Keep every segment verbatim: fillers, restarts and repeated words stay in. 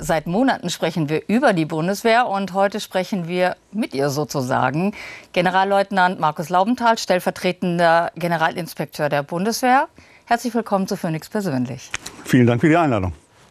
Seit Monaten sprechen wir über die Bundeswehr und heute sprechen wir mit ihr sozusagen. Generalleutnant Markus Laubenthal, stellvertretender Generalinspekteur der Bundeswehr. Herzlich willkommen zu Phoenix persönlich. Vielen Dank für die Einladung.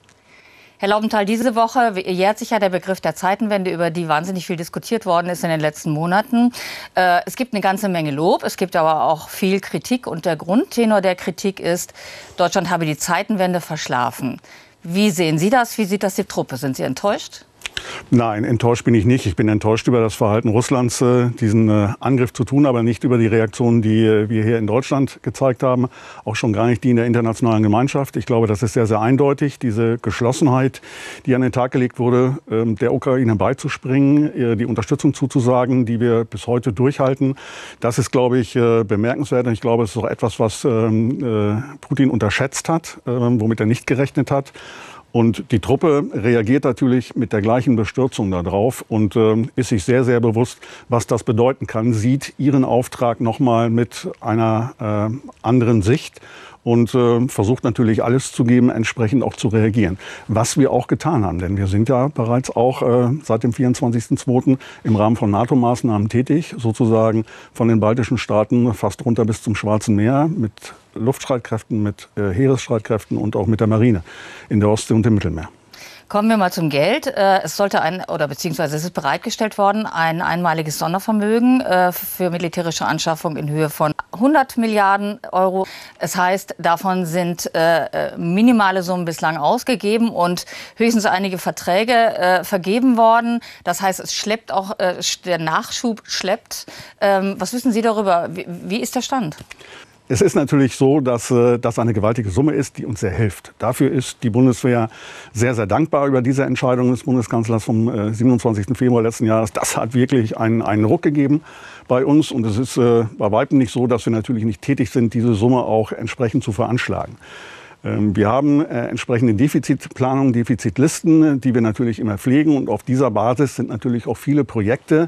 Herr Laubenthal, diese Woche jährt sich ja der Begriff der Zeitenwende, über die wahnsinnig viel diskutiert worden ist in den letzten Monaten. Äh, es gibt eine ganze Menge Lob, es gibt aber auch viel Kritik. Und der Grundtenor der Kritik ist, Deutschland habe die Zeitenwende verschlafen. Wie sehen Sie das? Wie sieht das die Truppe? Sind Sie enttäuscht? Nein, enttäuscht bin ich nicht. Ich bin enttäuscht über das Verhalten Russlands, äh, diesen äh, Angriff zu tun, aber nicht über die Reaktionen, die äh, wir hier in Deutschland gezeigt haben. Auch schon gar nicht die in der internationalen Gemeinschaft. Ich glaube, das ist sehr, sehr eindeutig. Diese Geschlossenheit, die an den Tag gelegt wurde, äh, der Ukraine beizuspringen, äh, die Unterstützung zuzusagen, die wir bis heute durchhalten. Das ist, glaube ich, äh, bemerkenswert. Und ich glaube, es ist auch etwas, was ähm, äh, Putin unterschätzt hat, äh, womit er nicht gerechnet hat. Und die Truppe reagiert natürlich mit der gleichen Bestürzung darauf und äh, ist sich sehr, sehr bewusst, was das bedeuten kann, sieht ihren Auftrag nochmal mit einer äh, anderen Sicht und äh, versucht natürlich alles zu geben, entsprechend auch zu reagieren. Was wir auch getan haben, denn wir sind ja bereits auch äh, seit dem vierundzwanzigsten zweiten im Rahmen von NATO-Maßnahmen tätig, sozusagen von den baltischen Staaten fast runter bis zum Schwarzen Meer mit Luftstreitkräften, mit äh, Heeresstreitkräften und auch mit der Marine in der Ostsee und im Mittelmeer. Kommen wir mal zum Geld. Es sollte ein, oder beziehungsweise es ist bereitgestellt worden, ein einmaliges Sondervermögen für militärische Anschaffung in Höhe von hundert Milliarden Euro. Es heißt, davon sind minimale Summen bislang ausgegeben und höchstens einige Verträge vergeben worden. Das heißt, es schleppt auch, der Nachschub schleppt. Was wissen Sie darüber? Wie ist der Stand? Es ist natürlich so, dass das eine gewaltige Summe ist, die uns sehr hilft. Dafür ist die Bundeswehr sehr, sehr dankbar über diese Entscheidung des Bundeskanzlers vom siebenundzwanzigsten Februar letzten Jahres. Das hat wirklich einen, einen Ruck gegeben bei uns. Und es ist äh, bei weitem nicht so, dass wir natürlich nicht tätig sind, diese Summe auch entsprechend zu veranschlagen. Ähm, wir haben äh, entsprechende Defizitplanungen, Defizitlisten, die wir natürlich immer pflegen. Und auf dieser Basis sind natürlich auch viele Projekte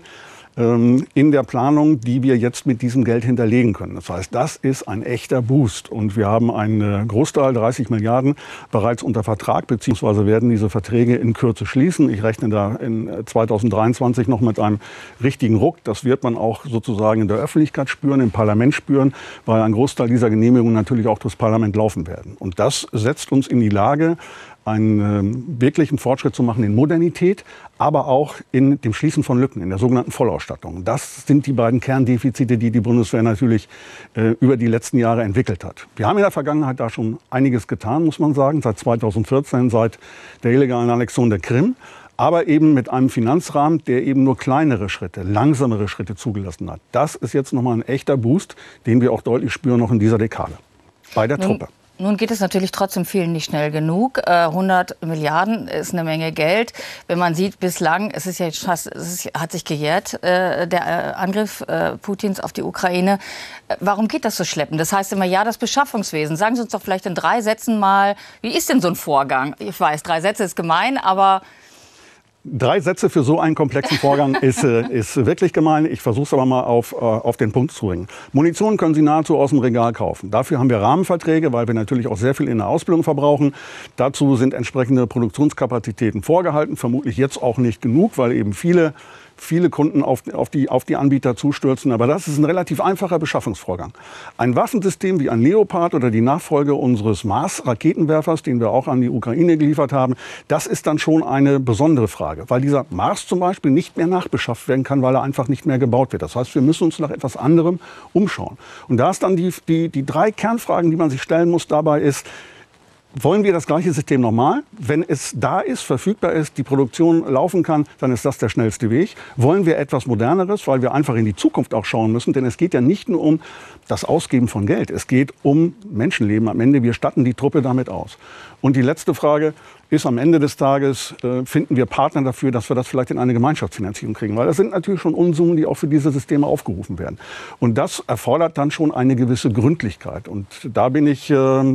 in der Planung, die wir jetzt mit diesem Geld hinterlegen können. Das heißt, das ist ein echter Boost. Und wir haben einen Großteil, dreißig Milliarden, bereits unter Vertrag, beziehungsweise werden diese Verträge in Kürze schließen. Ich rechne da in zweitausenddreiundzwanzig noch mit einem richtigen Ruck. Das wird man auch sozusagen in der Öffentlichkeit spüren, im Parlament spüren, weil ein Großteil dieser Genehmigungen natürlich auch durchs Parlament laufen werden. Und das setzt uns in die Lage, einen äh, wirklichen Fortschritt zu machen in Modernität, aber auch in dem Schließen von Lücken, in der sogenannten Vollausstattung. Das sind die beiden Kerndefizite, die die Bundeswehr natürlich äh, über die letzten Jahre entwickelt hat. Wir haben in der Vergangenheit da schon einiges getan, muss man sagen, seit zweitausendvierzehn, seit der illegalen Annexion der Krim, aber eben mit einem Finanzrahmen, der eben nur kleinere Schritte, langsamere Schritte zugelassen hat. Das ist jetzt nochmal ein echter Boost, den wir auch deutlich spüren noch in dieser Dekade bei der Truppe. Nun geht es natürlich trotzdem vielen nicht schnell genug. Äh, hundert Milliarden ist eine Menge Geld. Wenn man sieht, bislang, es ist ja fast, es ist, hat sich gejährt, äh, der äh, Angriff äh, Putins auf die Ukraine. Äh, warum geht das so schleppend? Das heißt immer, ja, das Beschaffungswesen. Sagen Sie uns doch vielleicht in drei Sätzen mal, wie ist denn so ein Vorgang? Ich weiß, drei Sätze ist gemein, aber... Drei Sätze für so einen komplexen Vorgang ist, äh, ist wirklich gemein. Ich versuche es aber mal auf, äh, auf den Punkt zu bringen. Munition können Sie nahezu aus dem Regal kaufen. Dafür haben wir Rahmenverträge, weil wir natürlich auch sehr viel in der Ausbildung verbrauchen. Dazu sind entsprechende Produktionskapazitäten vorgehalten. Vermutlich jetzt auch nicht genug, weil eben viele viele Kunden auf, auf, die, auf die Anbieter zustürzen. Aber das ist ein relativ einfacher Beschaffungsvorgang. Ein Waffensystem wie ein Leopard oder die Nachfolge unseres Mars-Raketenwerfers, den wir auch an die Ukraine geliefert haben, das ist dann schon eine besondere Frage. Weil dieser Mars zum Beispiel nicht mehr nachbeschafft werden kann, weil er einfach nicht mehr gebaut wird. Das heißt, wir müssen uns nach etwas anderem umschauen. Und da ist dann die, die, die drei Kernfragen, die man sich stellen muss dabei ist, wollen wir das gleiche System nochmal? Wenn es da ist, verfügbar ist, die Produktion laufen kann, dann ist das der schnellste Weg. Wollen wir etwas Moderneres, weil wir einfach in die Zukunft auch schauen müssen? Denn es geht ja nicht nur um das Ausgeben von Geld. Es geht um Menschenleben am Ende. Wir statten die Truppe damit aus. Und die letzte Frage ist, am Ende des Tages äh, finden wir Partner dafür, dass wir das vielleicht in eine Gemeinschaftsfinanzierung kriegen. Weil das sind natürlich schon Unsummen, die auch für diese Systeme aufgerufen werden. Und das erfordert dann schon eine gewisse Gründlichkeit. Und da bin ich äh,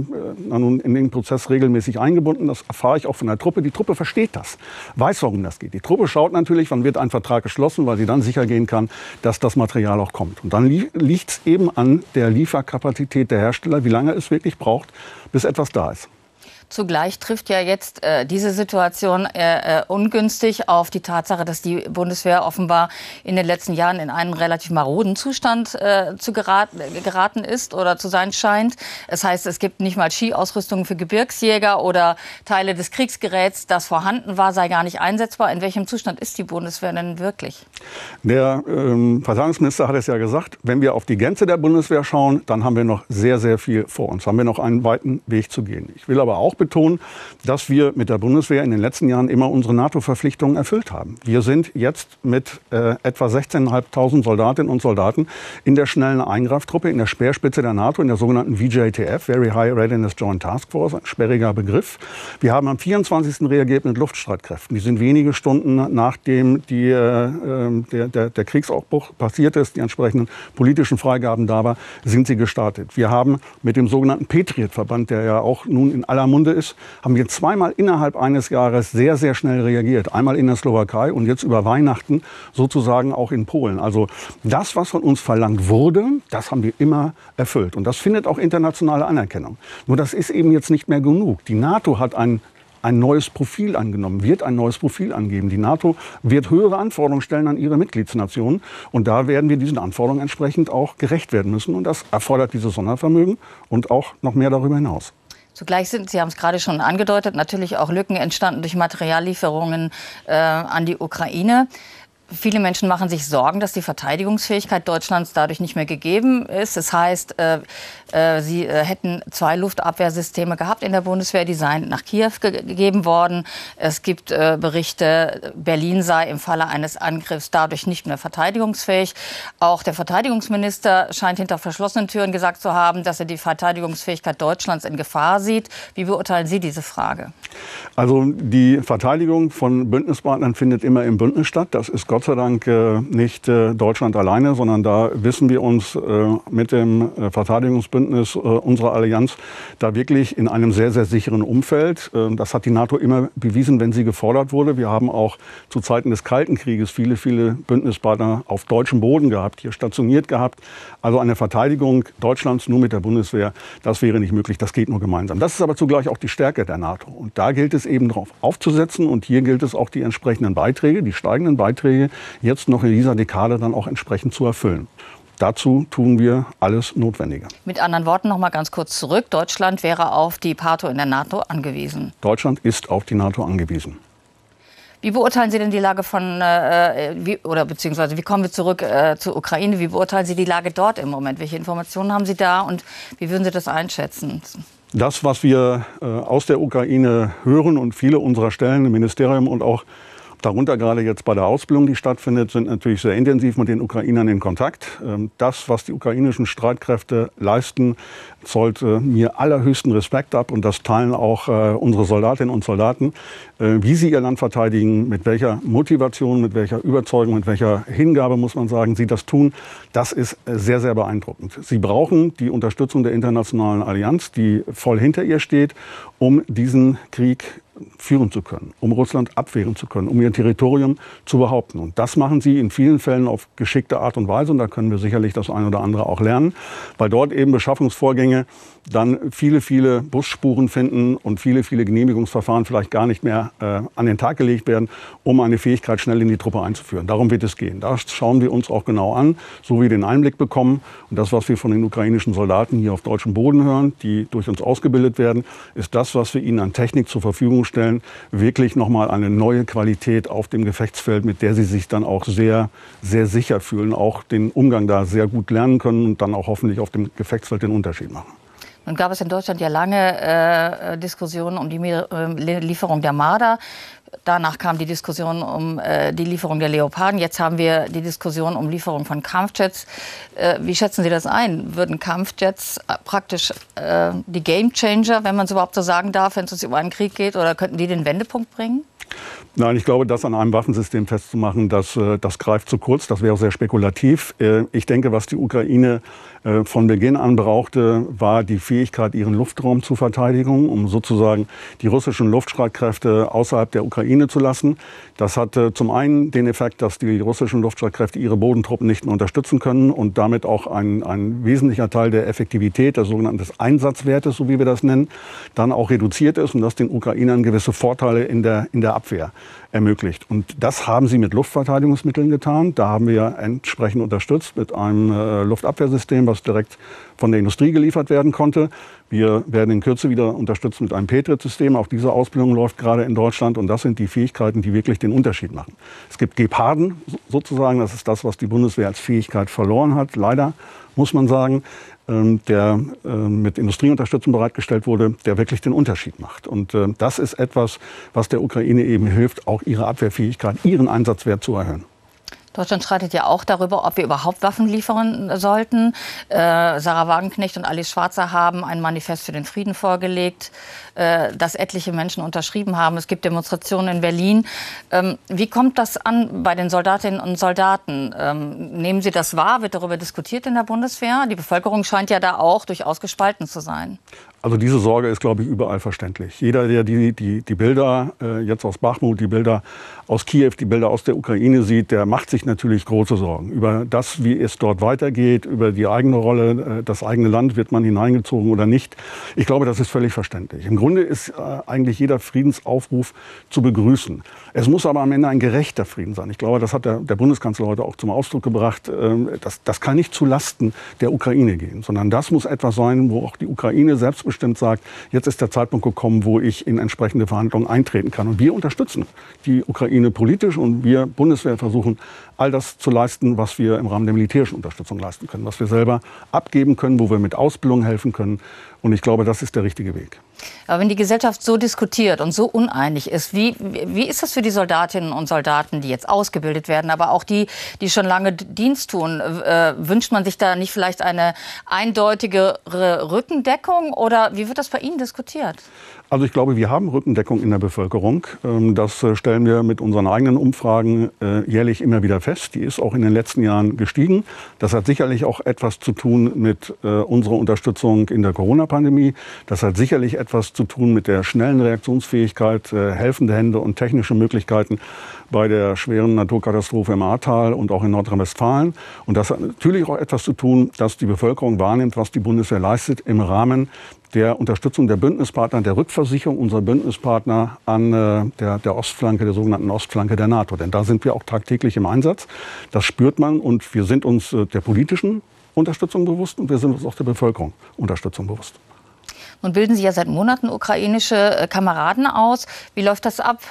nun in den Prozess regelmäßig eingebunden. Das erfahre ich auch von der Truppe. Die Truppe versteht das, weiß, warum das geht. Die Truppe schaut natürlich, wann wird ein Vertrag geschlossen, weil sie dann sicher gehen kann, dass das Material auch kommt. Und dann li liegt es eben an der Lieferkapazität der Hersteller, wie lange es wirklich braucht, bis etwas da ist. Zugleich trifft ja jetzt äh, diese Situation äh, äh, ungünstig auf die Tatsache, dass die Bundeswehr offenbar in den letzten Jahren in einen relativ maroden Zustand äh, zu geraten, geraten ist oder zu sein scheint. Das heißt, es gibt nicht mal Skiausrüstung für Gebirgsjäger oder Teile des Kriegsgeräts, das vorhanden war, sei gar nicht einsetzbar. In welchem Zustand ist die Bundeswehr denn wirklich? Der ähm, Verteidigungsminister hat es ja gesagt, wenn wir auf die Gänze der Bundeswehr schauen, dann haben wir noch sehr, sehr viel vor uns. Haben wir noch einen weiten Weg zu gehen. Ich will aber auch betonen, dass wir mit der Bundeswehr in den letzten Jahren immer unsere NATO-Verpflichtungen erfüllt haben. Wir sind jetzt mit äh, etwa sechzehntausendfünfhundert Soldatinnen und Soldaten in der schnellen Eingreiftruppe, in der Speerspitze der NATO, in der sogenannten V J T F, Very High Readiness Joint Task Force, ein sperriger Begriff. Wir haben am vierundzwanzigsten reagiert mit Luftstreitkräften. Die sind wenige Stunden nachdem die, äh, der, der, der Kriegsausbruch passiert ist, die entsprechenden politischen Freigaben da war, sind sie gestartet. Wir haben mit dem sogenannten Patriot-Verband, der ja auch nun in aller Munde ist, haben wir zweimal innerhalb eines Jahres sehr, sehr schnell reagiert. Einmal in der Slowakei und jetzt über Weihnachten sozusagen auch in Polen. Also das, was von uns verlangt wurde, das haben wir immer erfüllt. Und das findet auch internationale Anerkennung. Nur das ist eben jetzt nicht mehr genug. Die NATO hat ein ein neues Profil angenommen, wird ein neues Profil angeben. Die NATO wird höhere Anforderungen stellen an ihre Mitgliedsnationen. Und da werden wir diesen Anforderungen entsprechend auch gerecht werden müssen. Und das erfordert dieses Sondervermögen und auch noch mehr darüber hinaus. Zugleich sind, Sie haben es gerade schon angedeutet, natürlich auch Lücken entstanden durch Materiallieferungen äh, an die Ukraine. Viele Menschen machen sich Sorgen, dass die Verteidigungsfähigkeit Deutschlands dadurch nicht mehr gegeben ist. Das heißt, äh, äh, sie äh, hätten zwei Luftabwehrsysteme gehabt in der Bundeswehr, die seien nach Kiew ge gegeben worden. Es gibt äh, Berichte, Berlin sei im Falle eines Angriffs dadurch nicht mehr verteidigungsfähig. Auch der Verteidigungsminister scheint hinter verschlossenen Türen gesagt zu haben, dass er die Verteidigungsfähigkeit Deutschlands in Gefahr sieht. Wie beurteilen Sie diese Frage? Also die Verteidigung von Bündnispartnern findet immer im Bündnis statt. Das ist Gott sei Dank äh, nicht äh, Deutschland alleine, sondern da wissen wir uns äh, mit dem äh, Verteidigungsbündnis äh, unserer Allianz da wirklich in einem sehr, sehr sicheren Umfeld. Äh, das hat die NATO immer bewiesen, wenn sie gefordert wurde. Wir haben auch zu Zeiten des Kalten Krieges viele, viele Bündnispartner auf deutschem Boden gehabt, hier stationiert gehabt. Also eine Verteidigung Deutschlands nur mit der Bundeswehr, das wäre nicht möglich. Das geht nur gemeinsam. Das ist aber zugleich auch die Stärke der NATO. Und da gilt es eben darauf aufzusetzen. Und hier gilt es auch, die entsprechenden Beiträge, die steigenden Beiträge, jetzt noch in dieser Dekade dann auch entsprechend zu erfüllen. Dazu tun wir alles Notwendige. Mit anderen Worten noch mal ganz kurz zurück. Deutschland wäre auf die Partner in der NATO angewiesen. Deutschland ist auf die NATO angewiesen. Wie beurteilen Sie denn die Lage von, äh, wie, oder beziehungsweise wie kommen wir zurück äh, zur Ukraine? Wie beurteilen Sie die Lage dort im Moment? Welche Informationen haben Sie da und wie würden Sie das einschätzen? Das, was wir äh, aus der Ukraine hören und viele unserer Stellen im Ministerium und auch darunter gerade jetzt bei der Ausbildung, die stattfindet, sind natürlich sehr intensiv mit den Ukrainern in Kontakt. Das, was die ukrainischen Streitkräfte leisten, zollt mir allerhöchsten Respekt ab. Und das teilen auch unsere Soldatinnen und Soldaten, wie sie ihr Land verteidigen, mit welcher Motivation, mit welcher Überzeugung, mit welcher Hingabe, muss man sagen, sie das tun. Das ist sehr, sehr beeindruckend. Sie brauchen die Unterstützung der internationalen Allianz, die voll hinter ihr steht, um diesen Krieg führen zu können, um Russland abwehren zu können, um ihr Territorium zu behaupten. Und das machen sie in vielen Fällen auf geschickte Art und Weise. Und da können wir sicherlich das eine oder andere auch lernen, weil dort eben Beschaffungsvorgänge dann viele, viele Busspuren finden und viele, viele Genehmigungsverfahren vielleicht gar nicht mehr äh, an den Tag gelegt werden, um eine Fähigkeit schnell in die Truppe einzuführen. Darum wird es gehen. Das schauen wir uns auch genau an, so wie wir den Einblick bekommen. Und das, was wir von den ukrainischen Soldaten hier auf deutschem Boden hören, die durch uns ausgebildet werden, ist das, was wir ihnen an Technik zur Verfügung stellen, wirklich nochmal eine neue Qualität auf dem Gefechtsfeld, mit der sie sich dann auch sehr, sehr sicher fühlen, auch den Umgang da sehr gut lernen können und dann auch hoffentlich auf dem Gefechtsfeld den Unterschied machen. Nun gab es in Deutschland ja lange äh, Diskussionen um die äh, Lieferung der Marder. Danach kam die Diskussion um äh, die Lieferung der Leoparden. Jetzt haben wir die Diskussion um Lieferung von Kampfjets. Äh, wie schätzen Sie das ein? Würden Kampfjets äh, praktisch äh, die Gamechanger, wenn man es überhaupt so sagen darf, wenn es um einen Krieg geht, oder könnten die den Wendepunkt bringen? Nein, ich glaube, das an einem Waffensystem festzumachen, das, das greift zu kurz. Das wäre sehr spekulativ. Ich denke, was die Ukraine von Beginn an brauchte, war die Fähigkeit, ihren Luftraum zur Verteidigung, um sozusagen die russischen Luftstreitkräfte außerhalb der Ukraine zu lassen. Das hat zum einen den Effekt, dass die russischen Luftstreitkräfte ihre Bodentruppen nicht mehr unterstützen können und damit auch ein, ein wesentlicher Teil der Effektivität, des sogenannten Einsatzwertes, so wie wir das nennen, dann auch reduziert ist und das den Ukrainern gewisse Vorteile in der, in der Abwehr ermöglicht. Und das haben sie mit Luftverteidigungsmitteln getan. Da haben wir entsprechend unterstützt mit einem äh, Luftabwehrsystem, was direkt von der Industrie geliefert werden konnte. Wir werden in Kürze wieder unterstützt mit einem Patriot-System. Auch diese Ausbildung läuft gerade in Deutschland. Und das sind die Fähigkeiten, die wirklich den Unterschied machen. Es gibt Geparden sozusagen. Das ist das, was die Bundeswehr als Fähigkeit verloren hat. Leider muss man sagen, der mit Industrieunterstützung bereitgestellt wurde, der wirklich den Unterschied macht. Und das ist etwas, was der Ukraine eben hilft, auch ihre Abwehrfähigkeit, ihren Einsatzwert zu erhöhen. Deutschland streitet ja auch darüber, ob wir überhaupt Waffen liefern sollten. Äh, Sarah Wagenknecht und Alice Schwarzer haben ein Manifest für den Frieden vorgelegt, äh, das etliche Menschen unterschrieben haben. Es gibt Demonstrationen in Berlin. Ähm, wie kommt das an bei den Soldatinnen und Soldaten? Ähm, nehmen Sie das wahr? Wird darüber diskutiert in der Bundeswehr? Die Bevölkerung scheint ja da auch durchaus gespalten zu sein. Also diese Sorge ist, glaube ich, überall verständlich. Jeder, der die, die, die Bilder äh, jetzt aus Bachmut, die Bilder aus Kiew, die Bilder aus der Ukraine sieht, der macht sich natürlich große Sorgen über das, wie es dort weitergeht, über die eigene Rolle, äh, das eigene Land, wird man hineingezogen oder nicht. Ich glaube, das ist völlig verständlich. Im Grunde ist äh, eigentlich jeder Friedensaufruf zu begrüßen. Es muss aber am Ende ein gerechter Frieden sein. Ich glaube, das hat der, der Bundeskanzler heute auch zum Ausdruck gebracht. Äh, das, das kann nicht zu Lasten der Ukraine gehen, sondern das muss etwas sein, wo auch die Ukraine selbst bestimmt sagt, jetzt ist der Zeitpunkt gekommen, wo ich in entsprechende Verhandlungen eintreten kann. Und wir unterstützen die Ukraine politisch und wir Bundeswehr versuchen, all das zu leisten, was wir im Rahmen der militärischen Unterstützung leisten können, was wir selber abgeben können, wo wir mit Ausbildung helfen können. Und ich glaube, das ist der richtige Weg. Aber wenn die Gesellschaft so diskutiert und so uneinig ist, wie, wie ist das für die Soldatinnen und Soldaten, die jetzt ausgebildet werden, aber auch die, die schon lange Dienst tun? Äh, wünscht man sich da nicht vielleicht eine eindeutigere Rückendeckung oder wie wird das bei Ihnen diskutiert? Also ich glaube, wir haben Rückendeckung in der Bevölkerung. Das stellen wir mit unseren eigenen Umfragen jährlich immer wieder fest. Die ist auch in den letzten Jahren gestiegen. Das hat sicherlich auch etwas zu tun mit unserer Unterstützung in der Corona-Pandemie. Das hat sicherlich etwas zu tun mit der schnellen Reaktionsfähigkeit, helfende Hände und technische Möglichkeiten bei der schweren Naturkatastrophe im Ahrtal und auch in Nordrhein-Westfalen. Und das hat natürlich auch etwas zu tun, dass die Bevölkerung wahrnimmt, was die Bundeswehr leistet im Rahmen der Unterstützung der Bündnispartner, der Rückversicherung unserer Bündnispartner an äh, der, der Ostflanke, der sogenannten Ostflanke der NATO. Denn da sind wir auch tagtäglich im Einsatz. Das spürt man und wir sind uns äh, der politischen Unterstützung bewusst und wir sind uns auch der Bevölkerung Unterstützung bewusst. Nun bilden Sie ja seit Monaten ukrainische Kameraden aus. Wie läuft das ab?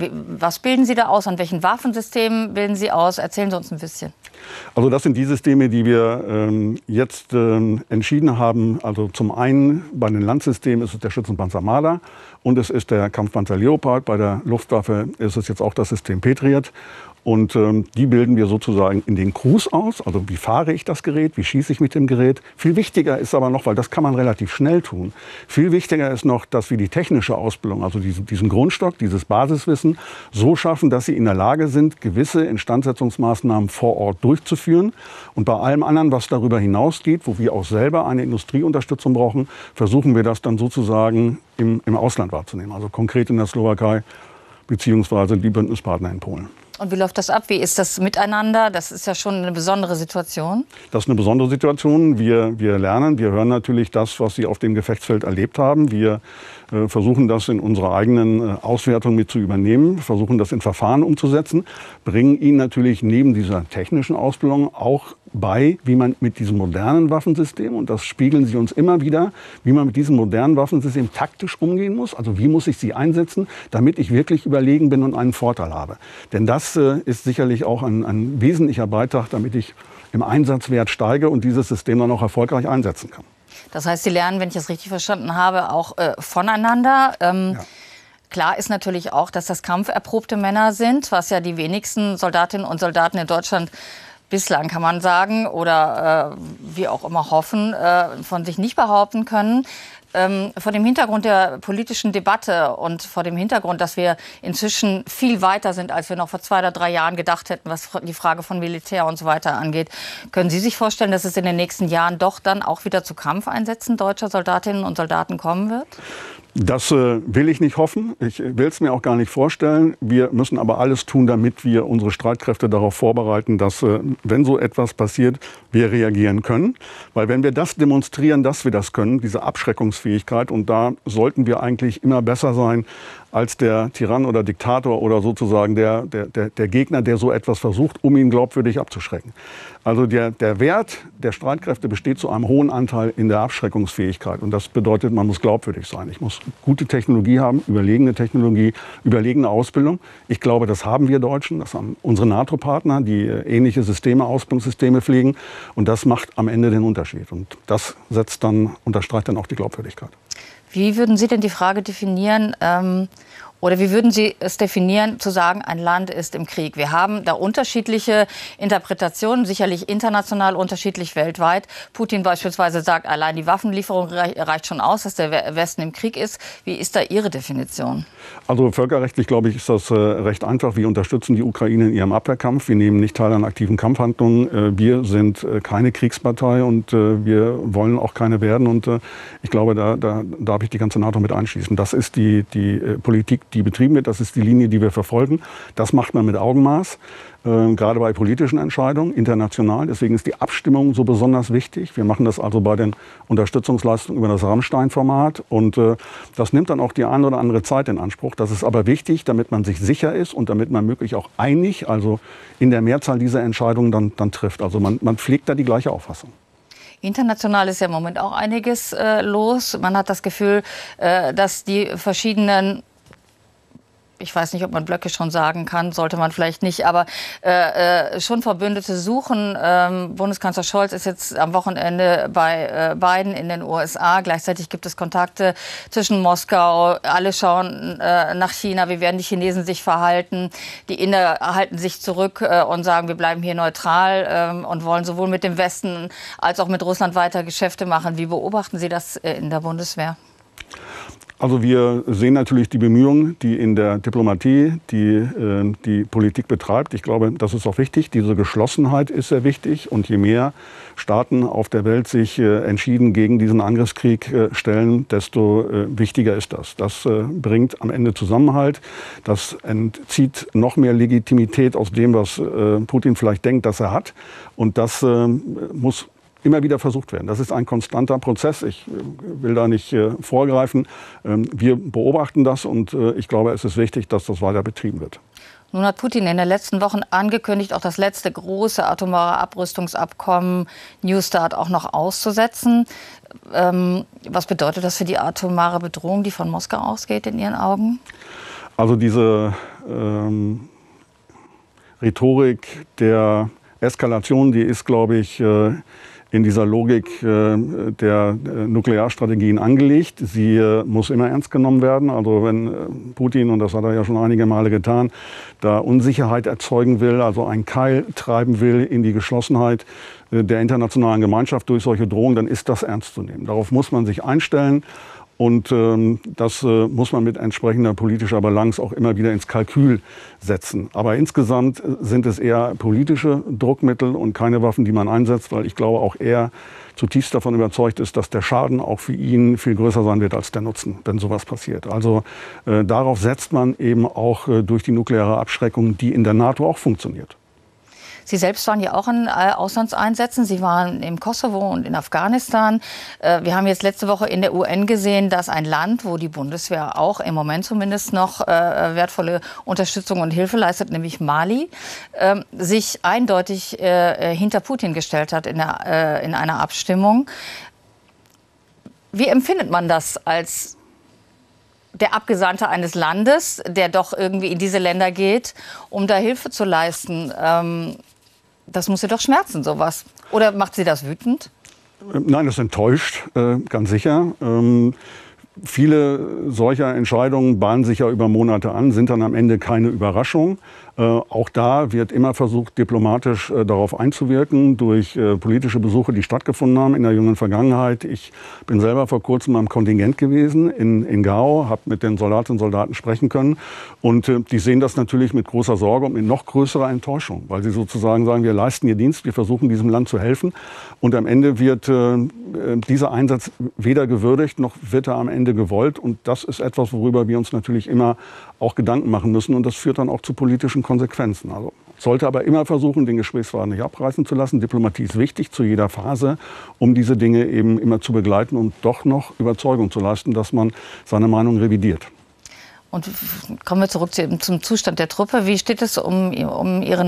Was bilden Sie da aus? An welchen Waffensystemen bilden Sie aus? Erzählen Sie uns ein bisschen. Also das sind die Systeme, die wir ähm, jetzt ähm, entschieden haben. Also zum einen bei den Landsystemen ist es der Schützenpanzer Marder und es ist der Kampfpanzer Leopard. Bei der Luftwaffe ist es jetzt auch das System Patriot. Und ähm, die bilden wir sozusagen in den Crews aus. Also wie fahre ich das Gerät, wie schieße ich mit dem Gerät. Viel wichtiger ist aber noch, weil das kann man relativ schnell tun, viel wichtiger ist noch, dass wir die technische Ausbildung, also diesen, diesen Grundstock, dieses Basiswissen, so schaffen, dass sie in der Lage sind, gewisse Instandsetzungsmaßnahmen vor Ort durchzuführen. Und bei allem anderen, was darüber hinausgeht, wo wir auch selber eine Industrieunterstützung brauchen, versuchen wir das dann sozusagen im, im Ausland wahrzunehmen. Also konkret in der Slowakei beziehungsweise die Bündnispartner in Polen. Und wie läuft das ab? Wie ist das miteinander? Das ist ja schon eine besondere Situation. Das ist eine besondere Situation. Wir, wir lernen, wir hören natürlich das, was Sie auf dem Gefechtsfeld erlebt haben. Wir äh, versuchen das in unserer eigenen äh, Auswertung mit zu übernehmen, versuchen das in Verfahren umzusetzen, bringen Ihnen natürlich neben dieser technischen Ausbildung auch bei, wie man mit diesem modernen Waffensystem, und das spiegeln sie uns immer wieder, wie man mit diesem modernen Waffensystem taktisch umgehen muss. Also wie muss ich sie einsetzen, damit ich wirklich überlegen bin und einen Vorteil habe. Denn das äh, ist sicherlich auch ein, ein wesentlicher Beitrag, damit ich im Einsatzwert steige und dieses System dann auch erfolgreich einsetzen kann. Das heißt, Sie lernen, wenn ich das richtig verstanden habe, auch äh, voneinander. Ähm ja. Klar ist natürlich auch, dass das kampferprobte Männer sind, was ja die wenigsten Soldatinnen und Soldaten in Deutschland bislang, kann man sagen, oder äh, wie auch immer hoffen, äh, von sich nicht behaupten können. Ähm, vor dem Hintergrund der politischen Debatte und vor dem Hintergrund, dass wir inzwischen viel weiter sind, als wir noch vor zwei oder drei Jahren gedacht hätten, was die Frage von Militär und so weiter angeht, können Sie sich vorstellen, dass es in den nächsten Jahren doch dann auch wieder zu Kampfeinsätzen deutscher Soldatinnen und Soldaten kommen wird? Das äh, will ich nicht hoffen. Ich will es mir auch gar nicht vorstellen. Wir müssen aber alles tun, damit wir unsere Streitkräfte darauf vorbereiten, dass, äh, wenn so etwas passiert, wir reagieren können. Weil wenn wir das demonstrieren, dass wir das können, diese Abschreckungsfähigkeit, und da sollten wir eigentlich immer besser sein als der Tyrann oder Diktator oder sozusagen der, der, der, der Gegner, der so etwas versucht, um ihn glaubwürdig abzuschrecken. Also der, der Wert der Streitkräfte besteht zu einem hohen Anteil in der Abschreckungsfähigkeit. Und das bedeutet, man muss glaubwürdig sein. Ich muss gute Technologie haben, überlegene Technologie, überlegene Ausbildung. Ich glaube, das haben wir Deutschen, das haben unsere NATO-Partner, die ähnliche Systeme, Ausbildungssysteme pflegen. Und das macht am Ende den Unterschied. Und das setzt dann, unterstreicht dann auch die Glaubwürdigkeit. Wie würden Sie denn die Frage definieren, ähm, oder wie würden Sie es definieren, zu sagen, ein Land ist im Krieg? Wir haben da unterschiedliche Interpretationen, sicherlich international unterschiedlich weltweit. Putin beispielsweise sagt, allein die Waffenlieferung reicht schon aus, dass der Westen im Krieg ist. Wie ist da Ihre Definition? Also völkerrechtlich, glaube ich, ist das äh, recht einfach. Wir unterstützen die Ukraine in ihrem Abwehrkampf. Wir nehmen nicht teil an aktiven Kampfhandlungen. Äh, wir sind äh, keine Kriegspartei und äh, wir wollen auch keine werden. Und äh, ich glaube, da, da darf ich die ganze NATO mit einschließen. Das ist die, die äh, Politik, die betrieben wird. Das ist die Linie, die wir verfolgen. Das macht man mit Augenmaß, äh, gerade bei politischen Entscheidungen, international. Deswegen ist die Abstimmung so besonders wichtig. Wir machen das also bei den Unterstützungsleistungen über das Rammstein-Format. Und äh, das nimmt dann auch die eine oder andere Zeit in Anspruch. Das ist aber wichtig, damit man sich sicher ist und damit man möglich auch einig, also in der Mehrzahl dieser Entscheidungen dann, dann trifft. Also man, man pflegt da die gleiche Auffassung. International ist ja im Moment auch einiges äh, los. Man hat das Gefühl, äh, dass die verschiedenen, ich weiß nicht, ob man Blöcke schon sagen kann, sollte man vielleicht nicht, aber äh, äh, schon Verbündete suchen. Ähm, Bundeskanzler Scholz ist jetzt am Wochenende bei äh, Biden in den U S A. Gleichzeitig gibt es Kontakte zwischen Moskau. Alle schauen äh, nach China. Wie werden die Chinesen sich verhalten? Die Inder halten sich zurück äh, und sagen, wir bleiben hier neutral äh, und wollen sowohl mit dem Westen als auch mit Russland weiter Geschäfte machen. Wie beobachten Sie das äh, in der Bundeswehr? Also wir sehen natürlich die Bemühungen, die in der Diplomatie, die äh, die Politik betreibt. Ich glaube, das ist auch wichtig. Diese Geschlossenheit ist sehr wichtig. Und je mehr Staaten auf der Welt sich äh, entschieden gegen diesen Angriffskrieg äh, stellen, desto äh, wichtiger ist das. Das äh, bringt am Ende Zusammenhalt. Das entzieht noch mehr Legitimität aus dem, was äh, Putin vielleicht denkt, dass er hat. Und das äh, muss immer wieder versucht werden. Das ist ein konstanter Prozess. Ich will da nicht äh, vorgreifen. Ähm, wir beobachten das und äh, ich glaube, es ist wichtig, dass das weiter betrieben wird. Nun hat Putin in den letzten Wochen angekündigt, auch das letzte große atomare Abrüstungsabkommen New START auch noch auszusetzen. Ähm, was bedeutet das für die atomare Bedrohung, die von Moskau ausgeht, in Ihren Augen? Also diese ähm, Rhetorik der Eskalation, die ist, glaube ich, äh, in dieser Logik äh, der äh, Nuklearstrategien angelegt. Sie äh, muss immer ernst genommen werden. Also wenn äh, Putin, und das hat er ja schon einige Male getan, da Unsicherheit erzeugen will, also einen Keil treiben will in die Geschlossenheit äh, der internationalen Gemeinschaft durch solche Drohungen, dann ist das ernst zu nehmen. Darauf muss man sich einstellen. Und ähm, das äh, muss man mit entsprechender politischer Balance auch immer wieder ins Kalkül setzen. Aber insgesamt sind es eher politische Druckmittel und keine Waffen, die man einsetzt, weil ich glaube auch er zutiefst davon überzeugt ist, dass der Schaden auch für ihn viel größer sein wird als der Nutzen, wenn sowas passiert. Also äh, darauf setzt man eben auch äh, durch die nukleare Abschreckung, die in der NATO auch funktioniert. Sie selbst waren ja auch in äh, Auslandseinsätzen. Sie waren im Kosovo und in Afghanistan. Äh, wir haben jetzt letzte Woche in der U N gesehen, dass ein Land, wo die Bundeswehr auch im Moment zumindest noch äh, wertvolle Unterstützung und Hilfe leistet, nämlich Mali, äh, sich eindeutig äh, hinter Putin gestellt hat in, der, äh, in einer Abstimmung. Wie empfindet man das als der Abgesandte eines Landes, der doch irgendwie in diese Länder geht, um da Hilfe zu leisten? Ähm, das muss Sie doch schmerzen, sowas. Oder macht Sie das wütend? Nein, das enttäuscht, äh, ganz sicher. Ähm, Viele solcher Entscheidungen bahnen sich ja über Monate an, sind dann am Ende keine Überraschung. Äh, auch da wird immer versucht, diplomatisch äh, darauf einzuwirken, durch äh, politische Besuche, die stattgefunden haben in der jüngeren Vergangenheit. Ich bin selber vor kurzem am Kontingent gewesen in, in Gao, habe mit den Soldatinnen und Soldaten sprechen können. Und äh, die sehen das natürlich mit großer Sorge und mit noch größerer Enttäuschung, weil sie sozusagen sagen, wir leisten hier Dienst, wir versuchen diesem Land zu helfen. Und am Ende wird äh, dieser Einsatz weder gewürdigt, noch wird er am Ende gewollt. Und das ist etwas, worüber wir uns natürlich immer auch Gedanken machen müssen. Und das führt dann auch zu politischen Konsequenzen. Also sollte aber immer versuchen, den Gesprächsfaden nicht abreißen zu lassen. Diplomatie ist wichtig zu jeder Phase, um diese Dinge eben immer zu begleiten und doch noch Überzeugung zu leisten, dass man seine Meinung revidiert. Und kommen wir zurück zum Zustand der Truppe. Wie steht es um, um Ihre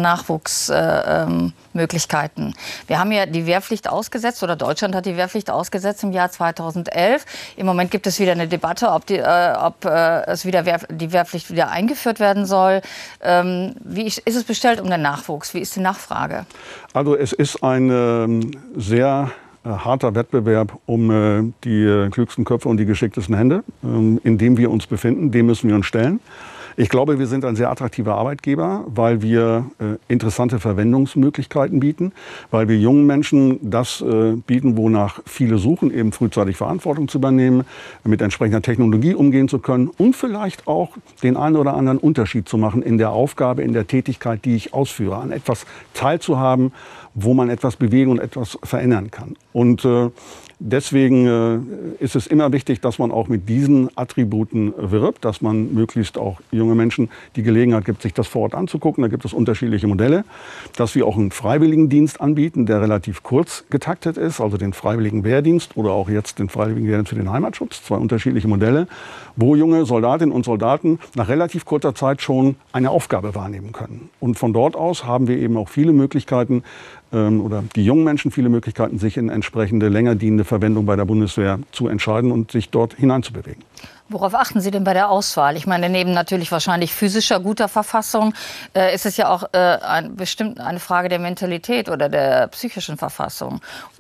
Nachwuchsmöglichkeiten? Äh, wir haben ja die Wehrpflicht ausgesetzt, oder Deutschland hat die Wehrpflicht ausgesetzt im Jahr zweitausendelf. Im Moment gibt es wieder eine Debatte, ob, die, äh, ob äh, es wieder Wehr, die Wehrpflicht wieder eingeführt werden soll. Ähm, wie ist es bestellt um den Nachwuchs? Wie ist die Nachfrage? Also es ist ein äh, sehr harter Wettbewerb um äh, die äh, klügsten Köpfe und die geschicktesten Hände, ähm, in dem wir uns befinden. Dem müssen wir uns stellen. Ich glaube, wir sind ein sehr attraktiver Arbeitgeber, weil wir äh, interessante Verwendungsmöglichkeiten bieten, weil wir jungen Menschen das äh, bieten, wonach viele suchen, eben frühzeitig Verantwortung zu übernehmen, mit entsprechender Technologie umgehen zu können und vielleicht auch den einen oder anderen Unterschied zu machen in der Aufgabe, in der Tätigkeit, die ich ausführe, an etwas teilzuhaben, wo man etwas bewegen und etwas verändern kann. Und äh, deswegen äh, ist es immer wichtig, dass man auch mit diesen Attributen wirbt, dass man möglichst auch junge Menschen die Gelegenheit gibt, sich das vor Ort anzugucken. Da gibt es unterschiedliche Modelle, dass wir auch einen Freiwilligendienst anbieten, der relativ kurz getaktet ist, also den Freiwilligen Wehrdienst oder auch jetzt den Freiwilligen Wehrdienst für den Heimatschutz, zwei unterschiedliche Modelle, wo junge Soldatinnen und Soldaten nach relativ kurzer Zeit schon eine Aufgabe wahrnehmen können. Und von dort aus haben wir eben auch viele Möglichkeiten, oder die jungen Menschen viele Möglichkeiten, sich in entsprechende länger dienende Verwendung bei der Bundeswehr zu entscheiden und sich dort hineinzubewegen. Worauf achten Sie denn bei der Auswahl? Ich meine, neben natürlich wahrscheinlich physischer guter Verfassung äh, ist es ja auch äh, ein, bestimmt eine Frage der Mentalität oder der psychischen Verfassung.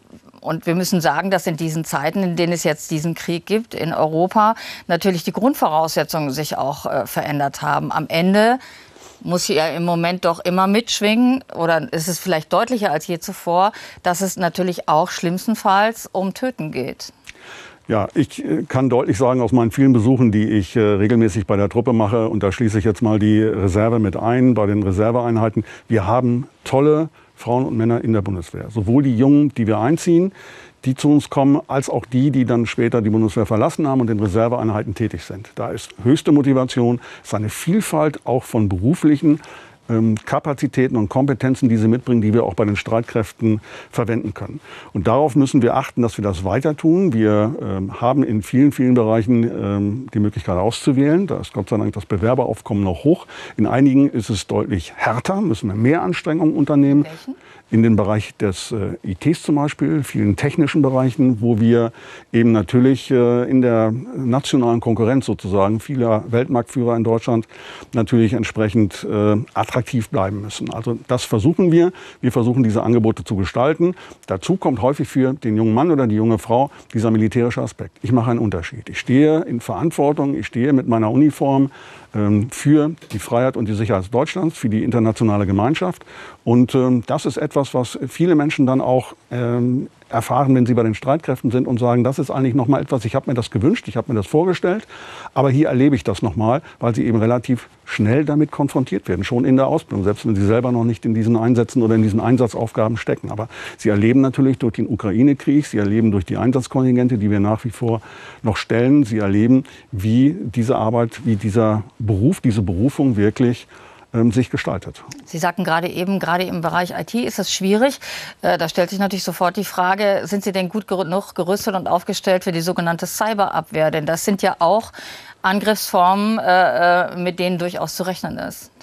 Und wir müssen sagen, dass in diesen Zeiten, in denen es jetzt diesen Krieg gibt in Europa, natürlich die Grundvoraussetzungen sich auch äh, verändert haben. Am Ende muss ja im Moment doch immer mitschwingen, oder ist es vielleicht deutlicher als je zuvor, dass es natürlich auch schlimmstenfalls um Töten geht. Ja, ich kann deutlich sagen aus meinen vielen Besuchen, die ich äh, regelmäßig bei der Truppe mache, und da schließe ich jetzt mal die Reserve mit ein, bei den Reserveeinheiten, wir haben tolle Frauen und Männer in der Bundeswehr. Sowohl die Jungen, die wir einziehen, die zu uns kommen, als auch die, die dann später die Bundeswehr verlassen haben und in Reserveeinheiten tätig sind. Da ist höchste Motivation, ist eine Vielfalt auch von beruflichen ähm, Kapazitäten und Kompetenzen, die sie mitbringen, die wir auch bei den Streitkräften verwenden können. Und darauf müssen wir achten, dass wir das weiter tun. Wir ähm, haben in vielen, vielen Bereichen ähm, die Möglichkeit auszuwählen. Da ist Gott sei Dank das Bewerberaufkommen noch hoch. In einigen ist es deutlich härter, müssen wir mehr Anstrengungen unternehmen. Welchen? In den Bereich des äh, I Ts zum Beispiel, vielen technischen Bereichen, wo wir eben natürlich äh, in der nationalen Konkurrenz sozusagen vieler Weltmarktführer in Deutschland natürlich entsprechend äh, attraktiv bleiben müssen. Also das versuchen wir. Wir versuchen, diese Angebote zu gestalten. Dazu kommt häufig für den jungen Mann oder die junge Frau dieser militärische Aspekt. Ich mache einen Unterschied. Ich stehe in Verantwortung, ich stehe mit meiner Uniform ähm, für die Freiheit und die Sicherheit Deutschlands, für die internationale Gemeinschaft. Und ähm, das ist etwas, was viele Menschen dann auch ähm, erfahren, wenn sie bei den Streitkräften sind und sagen, das ist eigentlich noch mal etwas, ich habe mir das gewünscht, ich habe mir das vorgestellt, aber hier erlebe ich das noch mal, weil sie eben relativ schnell damit konfrontiert werden, schon in der Ausbildung, selbst wenn sie selber noch nicht in diesen Einsätzen oder in diesen Einsatzaufgaben stecken. Aber sie erleben natürlich durch den Ukraine-Krieg, sie erleben durch die Einsatzkontingente, die wir nach wie vor noch stellen, sie erleben, wie diese Arbeit, wie dieser Beruf, diese Berufung wirklich sich gestaltet. Sie sagten gerade eben, gerade im Bereich I T ist es schwierig. Äh, da stellt sich natürlich sofort die Frage, sind Sie denn gut genug gerüstet und aufgestellt für die sogenannte Cyberabwehr? Denn das sind ja auch Angriffsformen, äh, mit denen durchaus zu rechnen ist.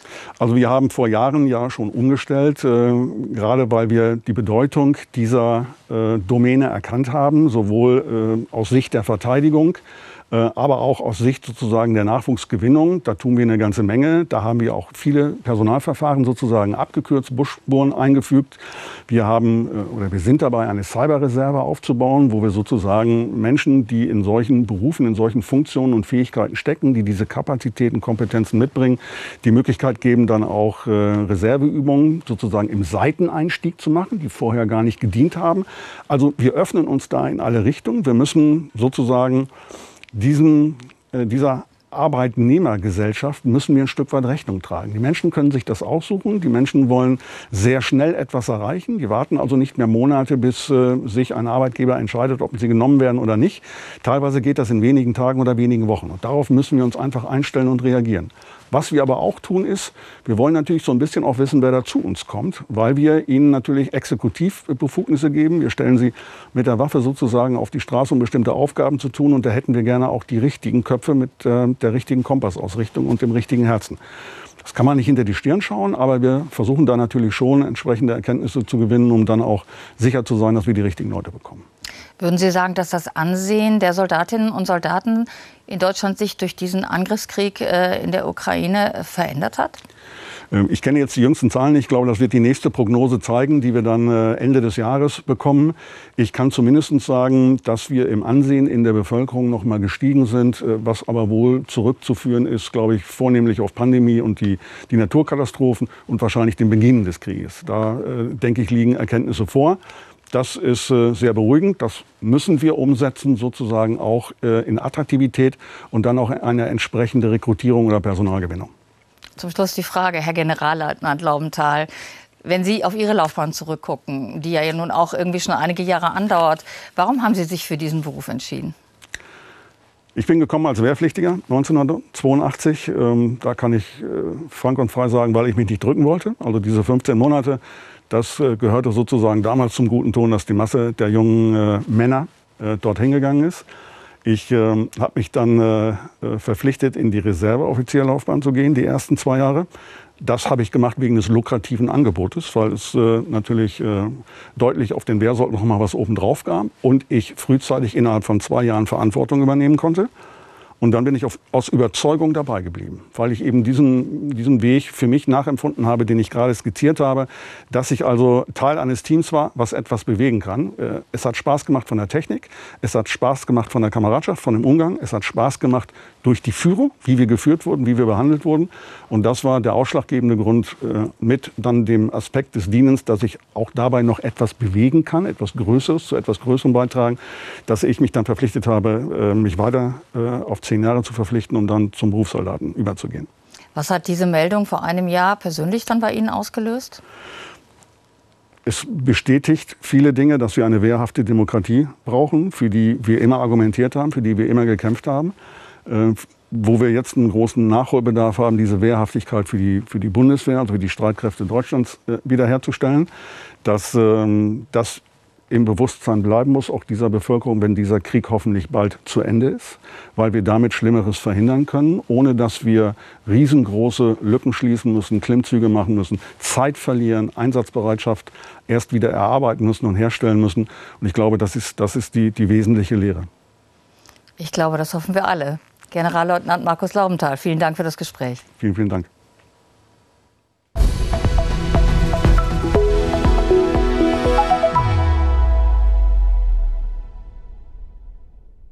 Also wir haben vor Jahren ja schon umgestellt, äh, gerade weil wir die Bedeutung dieser äh, Domäne erkannt haben, sowohl äh, aus Sicht der Verteidigung, äh, aber auch aus Sicht sozusagen der Nachwuchsgewinnung. Da tun wir eine ganze Menge. Da haben wir auch viele Personalverfahren sozusagen abgekürzt, Buschspuren eingefügt. Wir haben äh, oder wir sind dabei, eine Cyberreserve aufzubauen, wo wir sozusagen Menschen, die in solchen Berufen, in solchen Funktionen und Fähigkeiten stecken, die diese Kapazitäten, Kompetenzen mitbringen, die Möglichkeit geben, dann auch äh, Reserveübungen sozusagen im Seiteneinstieg zu machen, die vorher gar nicht gedient haben. Also wir öffnen uns da in alle Richtungen. Wir müssen sozusagen diesen, äh, dieser Arbeitnehmergesellschaft müssen wir ein Stück weit Rechnung tragen. Die Menschen können sich das aussuchen. Die Menschen wollen sehr schnell etwas erreichen. Die warten also nicht mehr Monate, bis äh, sich ein Arbeitgeber entscheidet, ob sie genommen werden oder nicht. Teilweise geht das in wenigen Tagen oder wenigen Wochen. Und darauf müssen wir uns einfach einstellen und reagieren. Was wir aber auch tun ist, wir wollen natürlich so ein bisschen auch wissen, wer da zu uns kommt, weil wir ihnen natürlich Exekutivbefugnisse geben. Wir stellen sie mit der Waffe sozusagen auf die Straße, um bestimmte Aufgaben zu tun. Und da hätten wir gerne auch die richtigen Köpfe mit äh, der richtigen Kompassausrichtung und dem richtigen Herzen. Das kann man nicht hinter die Stirn schauen, aber wir versuchen da natürlich schon entsprechende Erkenntnisse zu gewinnen, um dann auch sicher zu sein, dass wir die richtigen Leute bekommen. Würden Sie sagen, dass das Ansehen der Soldatinnen und Soldaten in Deutschland sich durch diesen Angriffskrieg äh, in der Ukraine verändert hat? Ich kenne jetzt die jüngsten Zahlen nicht. Ich glaube, das wird die nächste Prognose zeigen, die wir dann Ende des Jahres bekommen. Ich kann zumindest sagen, dass wir im Ansehen in der Bevölkerung noch mal gestiegen sind, was aber wohl zurückzuführen ist, glaube ich, vornehmlich auf Pandemie und die, die Naturkatastrophen und wahrscheinlich den Beginn des Krieges. Da, äh, denke ich, liegen Erkenntnisse vor. Das ist äh, sehr beruhigend. Das müssen wir umsetzen, sozusagen auch äh, in Attraktivität und dann auch eine entsprechende Rekrutierung oder Personalgewinnung. Zum Schluss die Frage, Herr Generalleutnant Laubenthal. Wenn Sie auf Ihre Laufbahn zurückgucken, die ja nun auch irgendwie schon einige Jahre andauert, warum haben Sie sich für diesen Beruf entschieden? Ich bin gekommen als Wehrpflichtiger neunzehnhundertzweiundachtzig. Ähm, da kann ich äh, frank und frei sagen, weil ich mich nicht drücken wollte. Also diese fünfzehn Monate, das äh, gehörte sozusagen damals zum guten Ton, dass die Masse der jungen äh, Männer äh, dorthin gegangen ist. Ich äh, habe mich dann äh, verpflichtet, in die Reserveoffizierlaufbahn zu gehen, die ersten zwei Jahre. Das habe ich gemacht wegen des lukrativen Angebotes, weil es äh, natürlich äh, deutlich auf den Wehrsold noch mal was obendrauf gab und ich frühzeitig innerhalb von zwei Jahren Verantwortung übernehmen konnte. Und dann bin ich auf, aus Überzeugung dabei geblieben, weil ich eben diesen, diesen Weg für mich nachempfunden habe, den ich gerade skizziert habe, dass ich also Teil eines Teams war, was etwas bewegen kann. Es hat Spaß gemacht von der Technik, es hat Spaß gemacht von der Kameradschaft, von dem Umgang, es hat Spaß gemacht durch die Führung, wie wir geführt wurden, wie wir behandelt wurden. Und das war der ausschlaggebende Grund mit dann dem Aspekt des Dienens, dass ich auch dabei noch etwas bewegen kann, etwas Größeres, zu etwas Größerem beitragen, dass ich mich dann verpflichtet habe, mich weiter auf zehn Jahre zu verpflichten, um dann zum Berufssoldaten überzugehen. Was hat diese Meldung vor einem Jahr persönlich dann bei Ihnen ausgelöst? Es bestätigt viele Dinge, dass wir eine wehrhafte Demokratie brauchen, für die wir immer argumentiert haben, für die wir immer gekämpft haben. Äh, wo wir jetzt einen großen Nachholbedarf haben, diese Wehrhaftigkeit für die, für die Bundeswehr, also für die Streitkräfte Deutschlands äh, wiederherzustellen. Dass ähm, das im Bewusstsein bleiben muss, auch dieser Bevölkerung, wenn dieser Krieg hoffentlich bald zu Ende ist, weil wir damit Schlimmeres verhindern können, ohne dass wir riesengroße Lücken schließen müssen, Klimmzüge machen müssen, Zeit verlieren, Einsatzbereitschaft erst wieder erarbeiten müssen und herstellen müssen. Und ich glaube, das ist, das ist die, die wesentliche Lehre. Ich glaube, das hoffen wir alle. Generalleutnant Markus Laubenthal, vielen Dank für das Gespräch. Vielen, vielen Dank.